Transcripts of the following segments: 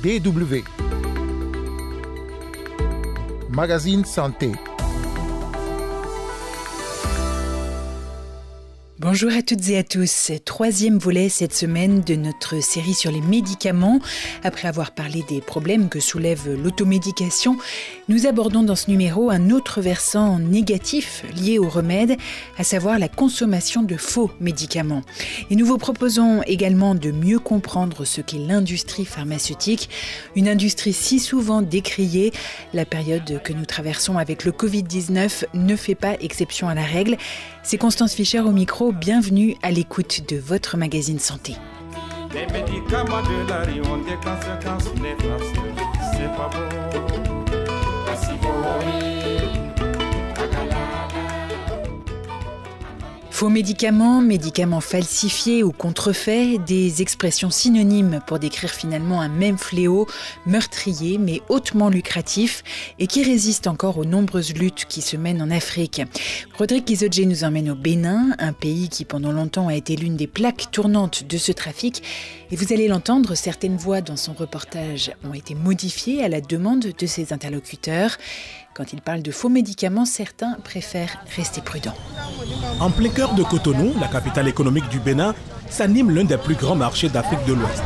DW. Magazine Santé. Bonjour à toutes et à tous. Troisième volet cette semaine de notre série sur les médicaments. Après avoir parlé des problèmes que soulève l'automédication, nous abordons dans ce numéro un autre versant négatif lié aux remèdes, à savoir la consommation de faux médicaments. Et nous vous proposons également de mieux comprendre ce qu'est l'industrie pharmaceutique, une industrie si souvent décriée. La période que nous traversons avec le Covid-19 ne fait pas exception à la règle. C'est Constance Fischer au micro. Bienvenue à l'écoute de votre magazine Santé. Les médicaments de la rue ont des conséquences néfastes. C'est pas bon. Faux médicaments, médicaments falsifiés ou contrefaits, des expressions synonymes pour décrire finalement un même fléau, meurtrier mais hautement lucratif et qui résiste encore aux nombreuses luttes qui se mènent en Afrique. Rodrigue Kizodje nous emmène au Bénin, un pays qui pendant longtemps a été l'une des plaques tournantes de ce trafic. Et vous allez l'entendre, certaines voix dans son reportage ont été modifiées à la demande de ses interlocuteurs. Quand il parle de faux médicaments, certains préfèrent rester prudents. En plein cœur de Cotonou, la capitale économique du Bénin, s'anime l'un des plus grands marchés d'Afrique de l'Ouest.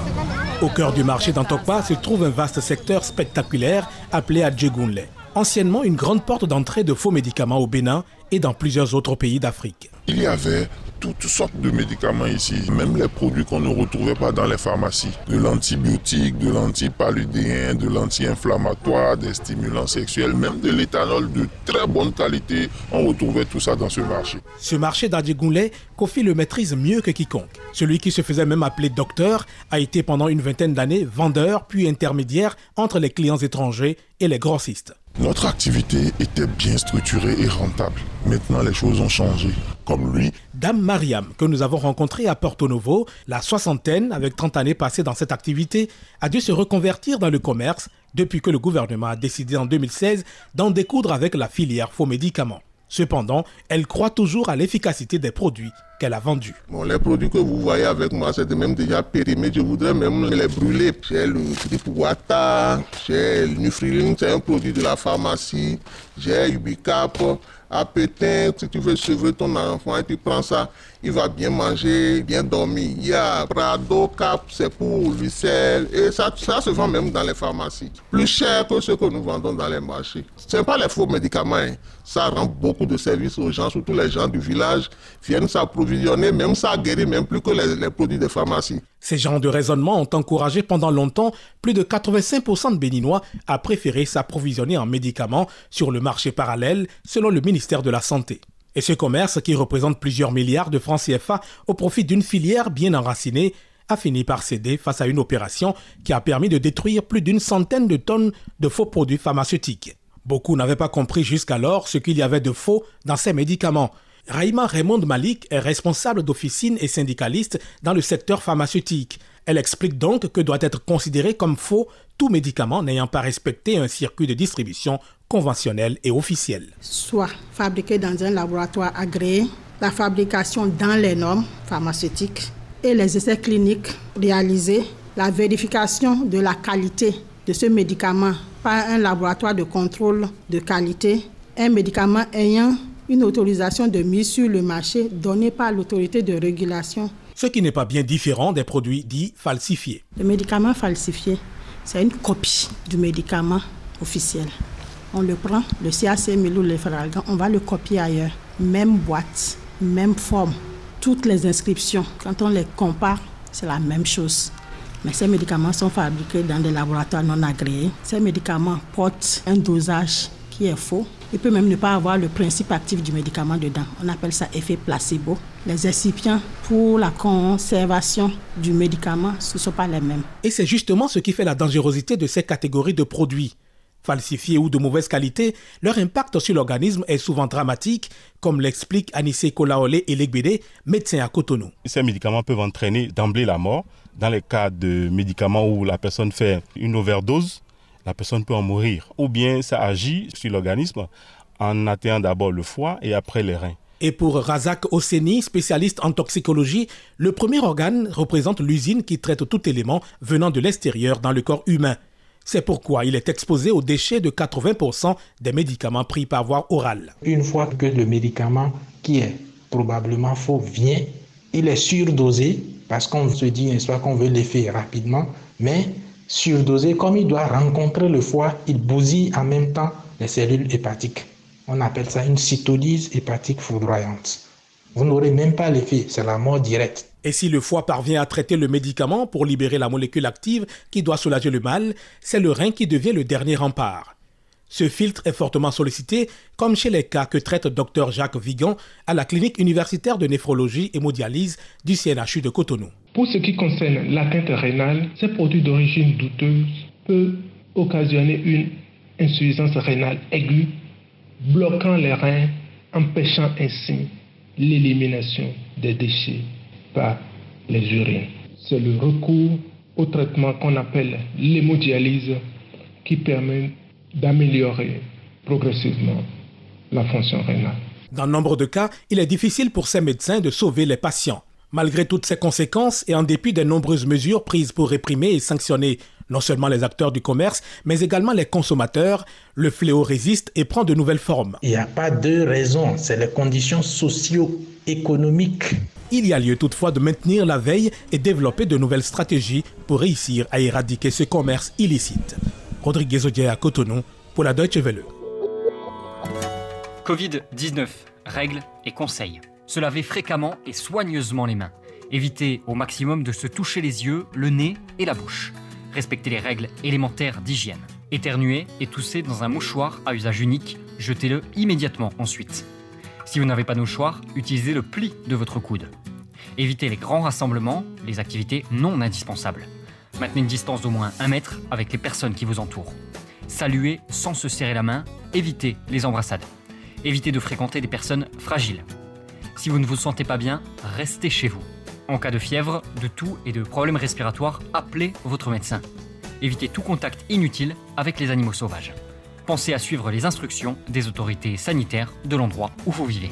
Au cœur du marché d'Antokpa se trouve un vaste secteur spectaculaire appelé Adjegunle, anciennement une grande porte d'entrée de faux médicaments au Bénin et dans plusieurs autres pays d'Afrique. Il y avait toutes sortes de médicaments ici, même les produits qu'on ne retrouvait pas dans les pharmacies. De l'antibiotique, de l'antipaludéen, de l'anti-inflammatoire, des stimulants sexuels, même de l'éthanol de très bonne qualité. On retrouvait tout ça dans ce marché. Ce marché d'Adjegunle, Kofi le maîtrise mieux que quiconque. Celui qui se faisait même appeler docteur a été pendant une vingtaine d'années vendeur puis intermédiaire entre les clients étrangers et les grossistes. Notre activité était bien structurée et rentable. Maintenant, les choses ont changé. Comme lui. Dame Mariam, que nous avons rencontrée à Porto Novo, la soixantaine, avec 30 années passées dans cette activité, a dû se reconvertir dans le commerce depuis que le gouvernement a décidé en 2016 d'en découdre avec la filière faux médicaments. Cependant, elle croit toujours à l'efficacité des produits qu'elle a vendus. Bon, les produits que vous voyez avec moi, c'est même déjà périmés. Je voudrais même les brûler. J'ai le Tripwata, j'ai le Nufrilin, c'est un produit de la pharmacie. J'ai Ubicap, Apétin. Si tu veux sauver ton enfant et tu prends ça, il va bien manger, bien dormir. Il y a Prado, Cap, c'est pour l'UCL. Et ça se vend même dans les pharmacies. Plus cher que ce que nous vendons dans les marchés. Ce n'est pas les faux médicaments. Ça rend beaucoup de services aux gens, surtout les gens du village viennent s'approvisionner, même ça guérit même plus que les produits de pharmacie. Ces genres de raisonnement ont encouragé pendant longtemps plus de 85% de Béninois à préférer s'approvisionner en médicaments sur le marché parallèle, selon le ministère de la Santé. Et ce commerce, qui représente plusieurs milliards de francs CFA au profit d'une filière bien enracinée, a fini par céder face à une opération qui a permis de détruire plus d'une centaine de tonnes de faux produits pharmaceutiques. Beaucoup n'avaient pas compris jusqu'alors ce qu'il y avait de faux dans ces médicaments. Raïma Raymond Malik est responsable d'officine et syndicaliste dans le secteur pharmaceutique. Elle explique donc que doit être considéré comme faux tout médicament n'ayant pas respecté un circuit de distribution conventionnel et officiel. Soit fabriqué dans un laboratoire agréé, la fabrication dans les normes pharmaceutiques et les essais cliniques réalisés, la vérification de la qualité de ce médicament par un laboratoire de contrôle de qualité, un médicament ayant une autorisation de mise sur le marché donnée par l'autorité de régulation. Ce qui n'est pas bien différent des produits dits falsifiés. Le médicament falsifié, c'est une copie du médicament officiel. On le prend, le CAC Mélolefralgan, on va le copier ailleurs. Même boîte, même forme, toutes les inscriptions, quand on les compare, c'est la même chose. Mais ces médicaments sont fabriqués dans des laboratoires non agréés. Ces médicaments portent un dosage qui est faux. Il peut même ne pas avoir le principe actif du médicament dedans. On appelle ça effet placebo. Les excipients pour la conservation du médicament, ce ne sont pas les mêmes. Et c'est justement ce qui fait la dangerosité de ces catégories de produits. Falsifiés ou de mauvaise qualité, leur impact sur l'organisme est souvent dramatique, comme l'explique Anissé Kolaole Elegbede, médecin à Cotonou. Ces médicaments peuvent entraîner d'emblée la mort. Dans les cas de médicaments où la personne fait une overdose, la personne peut en mourir. Ou bien ça agit sur l'organisme en atteignant d'abord le foie et après les reins. Et pour Razak Hosseini, spécialiste en toxicologie, le premier organe représente l'usine qui traite tout élément venant de l'extérieur dans le corps humain. C'est pourquoi il est exposé aux déchets de 80% des médicaments pris par voie orale. Une fois que le médicament qui est probablement faux vient, il est surdosé parce qu'on se dit, n'est-ce pas, qu'on veut l'effet rapidement, mais surdosé, comme il doit rencontrer le foie, il bousille en même temps les cellules hépatiques. On appelle ça une cytolyse hépatique foudroyante. Vous n'aurez même pas l'effet, c'est la mort directe. Et si le foie parvient à traiter le médicament pour libérer la molécule active qui doit soulager le mal, c'est le rein qui devient le dernier rempart. Ce filtre est fortement sollicité, comme chez les cas que traite Dr Jacques Vigan à la clinique universitaire de néphrologie et hémodialyse du CNHU de Cotonou. Pour ce qui concerne l'atteinte rénale, ces produits d'origine douteuse peuvent occasionner une insuffisance rénale aiguë, bloquant les reins, empêchant ainsi l'élimination des déchets par les urines. C'est le recours au traitement qu'on appelle l'hémodialyse qui permet d'améliorer progressivement la fonction rénale. Dans nombre de cas, il est difficile pour ces médecins de sauver les patients. Malgré toutes ces conséquences et en dépit des nombreuses mesures prises pour réprimer et sanctionner non seulement les acteurs du commerce, mais également les consommateurs, le fléau résiste et prend de nouvelles formes. Il n'y a pas de raison, c'est les conditions socio-économiques. Il y a lieu toutefois de maintenir la veille et développer de nouvelles stratégies pour réussir à éradiquer ce commerce illicite. Rodriguez Odier à Cotonou pour la Deutsche Welle. Covid-19, règles et conseils. Se laver fréquemment et soigneusement les mains. Éviter au maximum de se toucher les yeux, le nez et la bouche. Respecter les règles élémentaires d'hygiène. Éternuer et tousser dans un mouchoir à usage unique, jetez-le immédiatement ensuite. Si vous n'avez pas de mouchoir, utilisez le pli de votre coude. Évitez les grands rassemblements, les activités non indispensables. Maintenez une distance d'au moins 1 mètre avec les personnes qui vous entourent. Saluez sans se serrer la main, évitez les embrassades. Évitez de fréquenter des personnes fragiles. Si vous ne vous sentez pas bien, restez chez vous. En cas de fièvre, de toux et de problèmes respiratoires, appelez votre médecin. Évitez tout contact inutile avec les animaux sauvages. Pensez à suivre les instructions des autorités sanitaires de l'endroit où vous vivez.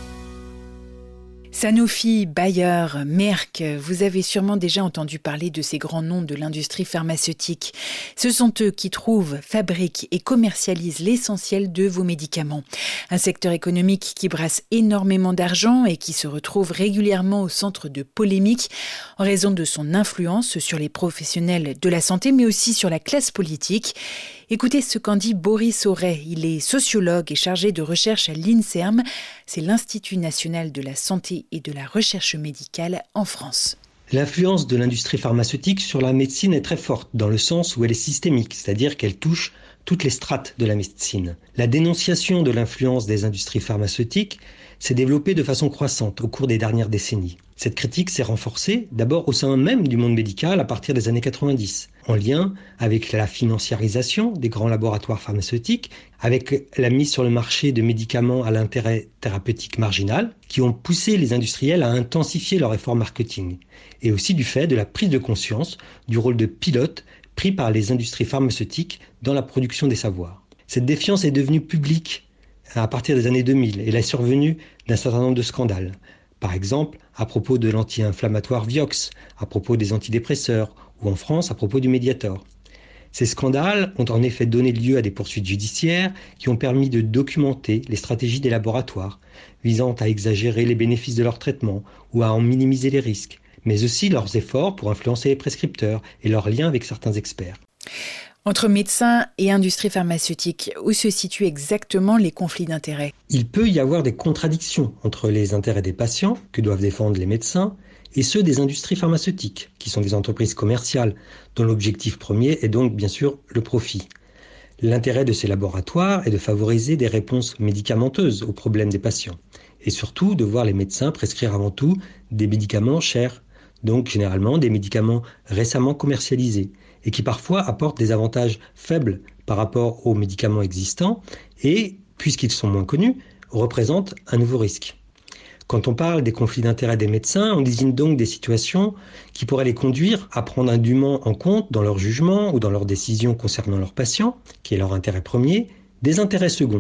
Sanofi, Bayer, Merck, vous avez sûrement déjà entendu parler de ces grands noms de l'industrie pharmaceutique. Ce sont eux qui trouvent, fabriquent et commercialisent l'essentiel de vos médicaments. Un secteur économique qui brasse énormément d'argent et qui se retrouve régulièrement au centre de polémiques en raison de son influence sur les professionnels de la santé, mais aussi sur la classe politique. Écoutez ce qu'en dit Boris Auret. Il est sociologue et chargé de recherche à l'INSERM. C'est l'Institut national de la santé et de la recherche médicale en France. L'influence de l'industrie pharmaceutique sur la médecine est très forte, dans le sens où elle est systémique, c'est-à-dire qu'elle touche toutes les strates de la médecine. La dénonciation de l'influence des industries pharmaceutiques s'est développée de façon croissante au cours des dernières décennies. Cette critique s'est renforcée d'abord au sein même du monde médical à partir des années 90, en lien avec la financiarisation des grands laboratoires pharmaceutiques, avec la mise sur le marché de médicaments à l'intérêt thérapeutique marginal, qui ont poussé les industriels à intensifier leur effort marketing, et aussi du fait de la prise de conscience du rôle de pilote pris par les industries pharmaceutiques dans la production des savoirs. Cette défiance est devenue publique à partir des années 2000 et la survenue d'un certain nombre de scandales. Par exemple, à propos de l'anti-inflammatoire Vioxx, à propos des antidépresseurs ou en France à propos du Mediator. Ces scandales ont en effet donné lieu à des poursuites judiciaires qui ont permis de documenter les stratégies des laboratoires visant à exagérer les bénéfices de leur traitement ou à en minimiser les risques, mais aussi leurs efforts pour influencer les prescripteurs et leurs liens avec certains experts. Entre médecins et industrie pharmaceutique, où se situent exactement les conflits d'intérêts ? Il peut y avoir des contradictions entre les intérêts des patients, que doivent défendre les médecins, et ceux des industries pharmaceutiques, qui sont des entreprises commerciales, dont l'objectif premier est donc bien sûr le profit. L'intérêt de ces laboratoires est de favoriser des réponses médicamenteuses aux problèmes des patients, et surtout de voir les médecins prescrire avant tout des médicaments chers, donc généralement des médicaments récemment commercialisés, et qui parfois apportent des avantages faibles par rapport aux médicaments existants et, puisqu'ils sont moins connus, représentent un nouveau risque. Quand on parle des conflits d'intérêts des médecins, on désigne donc des situations qui pourraient les conduire à prendre indûment en compte dans leur jugement ou dans leurs décisions concernant leurs patients, qui est leur intérêt premier, des intérêts seconds.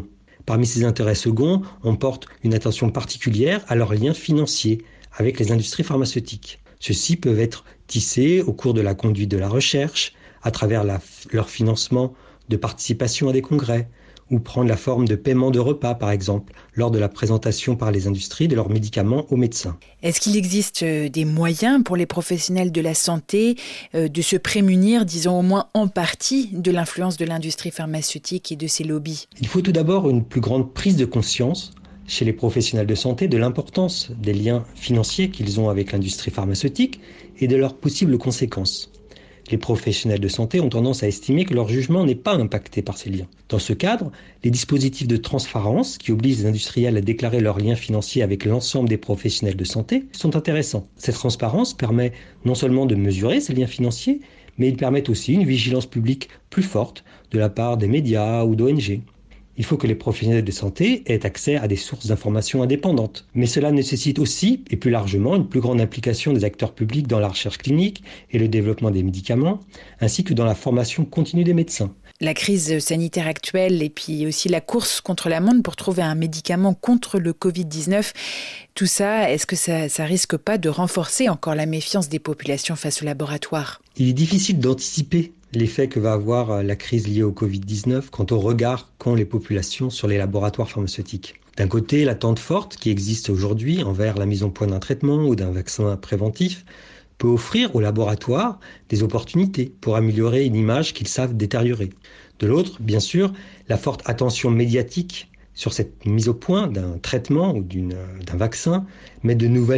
Parmi ces intérêts seconds, on porte une attention particulière à leurs liens financiers avec les industries pharmaceutiques. Ceux-ci peuvent être tissés au cours de la conduite de la recherche, à travers leur financement de participation à des congrès, ou prendre la forme de paiement de repas, par exemple, lors de la présentation par les industries de leurs médicaments aux médecins. Est-ce qu'il existe des moyens pour les professionnels de la santé de se prémunir, disons au moins en partie, de l'influence de l'industrie pharmaceutique et de ses lobbies ? Il faut tout d'abord une plus grande prise de conscience chez les professionnels de santé de l'importance des liens financiers qu'ils ont avec l'industrie pharmaceutique et de leurs possibles conséquences. Les professionnels de santé ont tendance à estimer que leur jugement n'est pas impacté par ces liens. Dans ce cadre, les dispositifs de transparence qui obligent les industriels à déclarer leurs liens financiers avec l'ensemble des professionnels de santé sont intéressants. Cette transparence permet non seulement de mesurer ces liens financiers, mais ils permettent aussi une vigilance publique plus forte de la part des médias ou d'ONG. Il faut que les professionnels de santé aient accès à des sources d'informations indépendantes. Mais cela nécessite aussi, et plus largement, une plus grande implication des acteurs publics dans la recherche clinique et le développement des médicaments, ainsi que dans la formation continue des médecins. La crise sanitaire actuelle et puis aussi la course contre la montre pour trouver un médicament contre le Covid-19, tout ça, est-ce que ça risque pas de renforcer encore la méfiance des populations face aux laboratoires ? Il est difficile d'anticiper l'effet que va avoir la crise liée au Covid-19 quant au regard qu'ont les populations sur les laboratoires pharmaceutiques. D'un côté, l'attente forte qui existe aujourd'hui envers la mise au point d'un traitement ou d'un vaccin préventif peut offrir aux laboratoires des opportunités pour améliorer une image qu'ils savent détériorer. De l'autre, bien sûr, la forte attention médiatique sur cette mise au point d'un traitement ou d'un vaccin met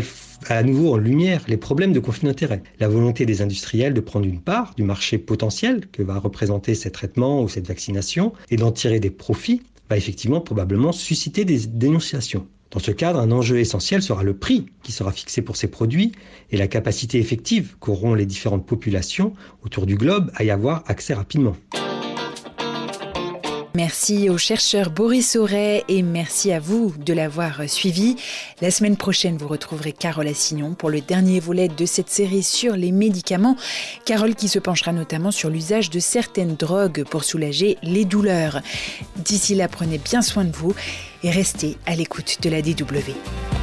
à nouveau en lumière les problèmes de conflit d'intérêts. La volonté des industriels de prendre une part du marché potentiel que va représenter ces traitements ou cette vaccination et d'en tirer des profits va effectivement probablement susciter des dénonciations. Dans ce cadre, un enjeu essentiel sera le prix qui sera fixé pour ces produits et la capacité effective qu'auront les différentes populations autour du globe à y avoir accès rapidement. Merci au chercheur Boris Auret et merci à vous de l'avoir suivi. La semaine prochaine, vous retrouverez Carole Assignon pour le dernier volet de cette série sur les médicaments. Carole qui se penchera notamment sur l'usage de certaines drogues pour soulager les douleurs. D'ici là, prenez bien soin de vous et restez à l'écoute de la DW.